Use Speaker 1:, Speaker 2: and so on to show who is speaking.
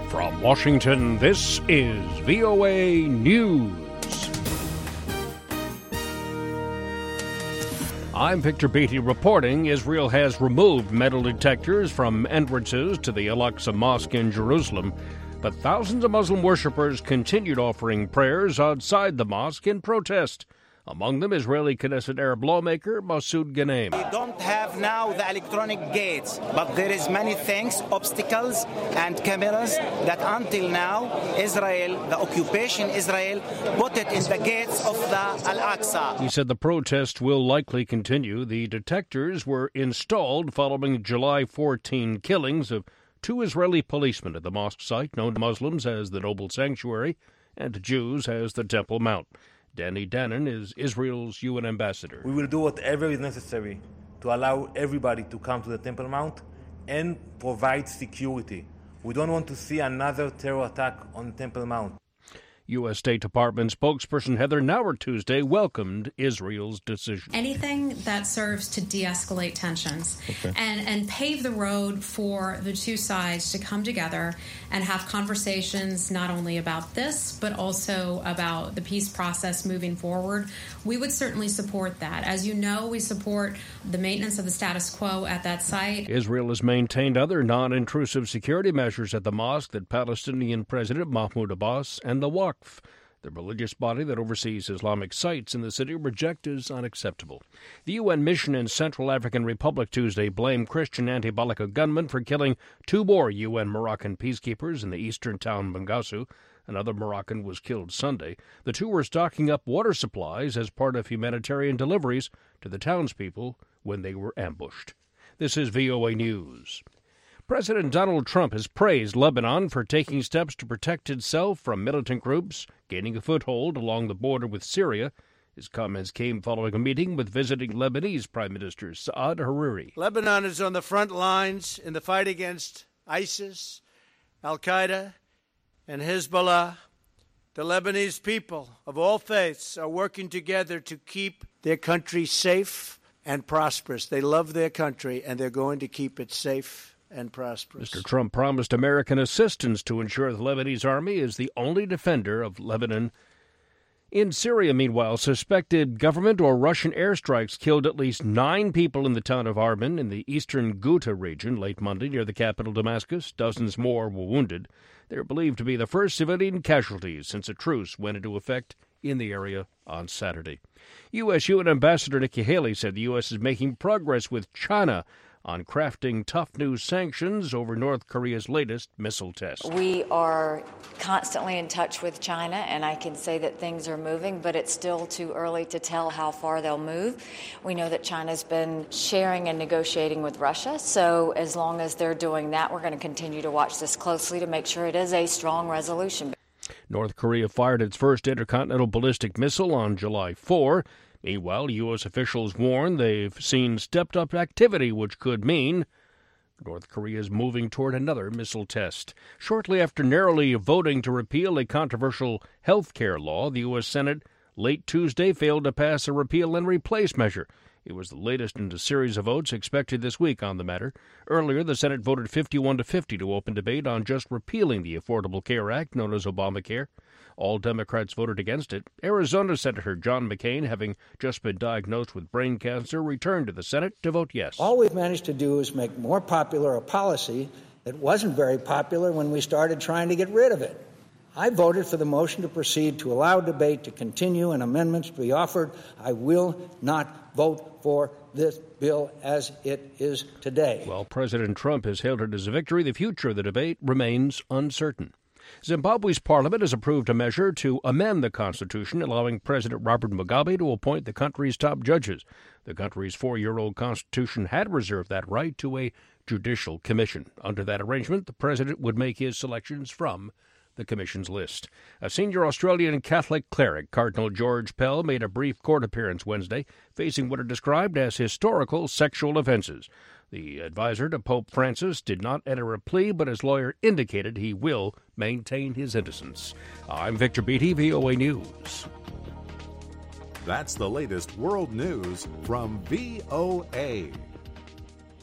Speaker 1: From Washington, this is VOA News. I'm Victor Beatty reporting Israel has removed metal detectors from entrances to the Al-Aqsa Mosque in Jerusalem, but thousands of Muslim worshippers continued offering prayers outside the mosque in protest. Among them, Israeli Knesset Arab lawmaker Masoud Ghanem.
Speaker 2: We don't have now the electronic gates, but there is many things, obstacles and cameras that until now, Israel, the occupation Israel, put it in the gates of the Al-Aqsa.
Speaker 1: He said the protest will likely continue. The detectors were installed following July 14 killings of 2 Israeli policemen at the mosque site, known to Muslims as the Noble Sanctuary and to Jews as the Temple Mount. Danny Danon is Israel's UN ambassador.
Speaker 3: We will do whatever is necessary to allow everybody to come to the Temple Mount and provide security. We don't want to see another terror attack on Temple Mount.
Speaker 1: U.S. State Department spokesperson Heather Nauert Tuesday welcomed Israel's decision.
Speaker 4: Anything that serves to de-escalate tensions and pave the road for the two sides to come together and have conversations not only about this, but also about the peace process moving forward. We would certainly support that. As you know, we support the maintenance of the status quo at that site.
Speaker 1: Israel has maintained other non-intrusive security measures at the mosque that Palestinian President Mahmoud Abbas and the Waqf, the religious body that oversees Islamic sites in the city, reject as unacceptable. The UN mission in Central African Republic Tuesday blamed Christian anti-Balaka gunmen for killing 2 more UN Moroccan peacekeepers in the eastern town Bangassou. Another Moroccan was killed Sunday. The 2 were stocking up water supplies as part of humanitarian deliveries to the townspeople when they were ambushed. This is VOA News. President Donald Trump has praised Lebanon for taking steps to protect itself from militant groups gaining a foothold along the border with Syria. His comments came following a meeting with visiting Lebanese Prime Minister Saad Hariri.
Speaker 5: Lebanon is on the front lines in the fight against ISIS, Al-Qaeda, and Hezbollah. The Lebanese people of all faiths are working together to keep their country safe and prosperous. They love their country, and they're going to keep it safe and prosperous.
Speaker 1: Mr. Trump promised American assistance to ensure the Lebanese army is the only defender of Lebanon. In Syria, meanwhile, suspected government or Russian airstrikes killed at least 9 people in the town of Armin in the eastern Ghouta region late Monday near the capital Damascus. Dozens more were wounded. They are believed to be the first civilian casualties since a truce went into effect in the area on Saturday. U.S. UN Ambassador Nikki Haley said the U.S. is making progress with China on crafting tough new sanctions over North Korea's latest missile test.
Speaker 6: We are constantly in touch with China, and I can say that things are moving, but it's still too early to tell how far they'll move. We know that China's been sharing and negotiating with Russia, so as long as they're doing that, we're going to continue to watch this closely to make sure it is a strong resolution.
Speaker 1: North Korea fired its first intercontinental ballistic missile on July 4. Meanwhile, U.S. officials warn they've seen stepped-up activity, which could mean North Korea is moving toward another missile test. Shortly after narrowly voting to repeal a controversial health care law, the U.S. Senate late Tuesday failed to pass a repeal and replace measure. It was the latest in a series of votes expected this week on the matter. Earlier, the Senate voted 51-50 to open debate on just repealing the Affordable Care Act, known as Obamacare. All Democrats voted against it. Arizona Senator John McCain, having just been diagnosed with brain cancer, returned to the Senate to vote yes.
Speaker 7: All we've managed to do is make more popular a policy that wasn't very popular when we started trying to get rid of it. I voted for the motion to proceed to allow debate to continue and amendments to be offered. I will not vote for this bill as it is today.
Speaker 1: While President Trump has hailed it as a victory, the future of the debate remains uncertain. Zimbabwe's parliament has approved a measure to amend the constitution, allowing President Robert Mugabe to appoint the country's top judges. The country's 4-year-old constitution had reserved that right to a judicial commission. Under that arrangement, the president would make his selections from the commission's list. A senior Australian Catholic cleric, Cardinal George Pell, made a brief court appearance Wednesday, facing what are described as historical sexual offenses. The advisor to Pope Francis did not enter a plea, but his lawyer indicated he will maintain his innocence. I'm Victor Beatty, VOA News.
Speaker 8: That's the latest world news from VOA.